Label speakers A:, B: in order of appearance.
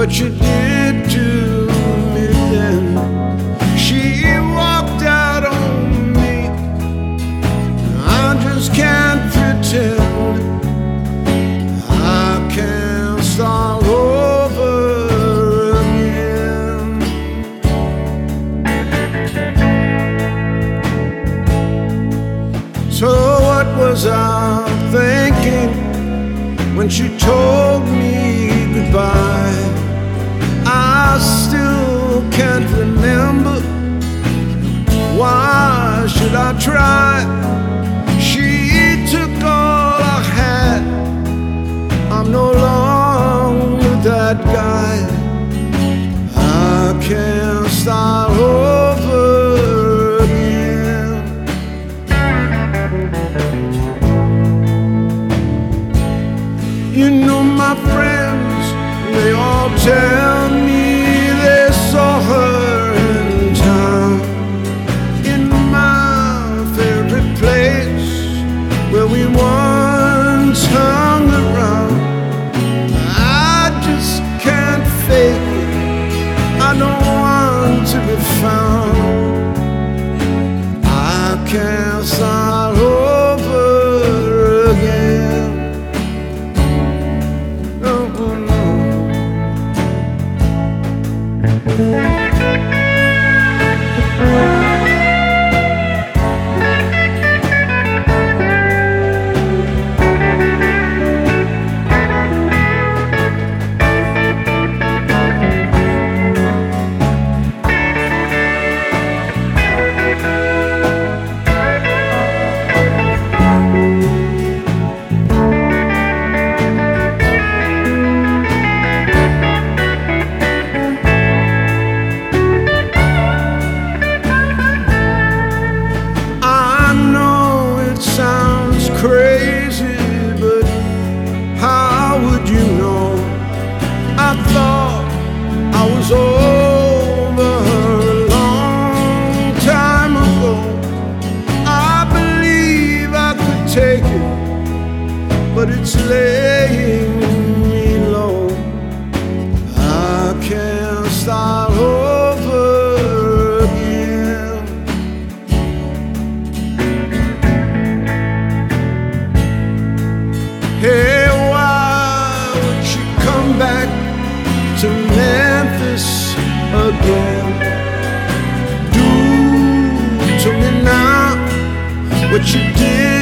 A: what you did to me then. She walked out on me. I just can't pretend I can't start over again. So what was I thinking when she told me goodbye? I still can't remember. Why should I try? She took all I had. I'm no longer that guy. I can't start over again. You know my friends, they all tell me they saw her in town, in my favorite place where we once hung around. I just can't fake it. I don't want to be found. I can't start over again. No, no. Crazy, but how would you know? I thought I was over her a long time ago. I believe I could take it, but it's laying me low. I can't start over again. Hey, why would she come back to Memphis again? Do to me now what you did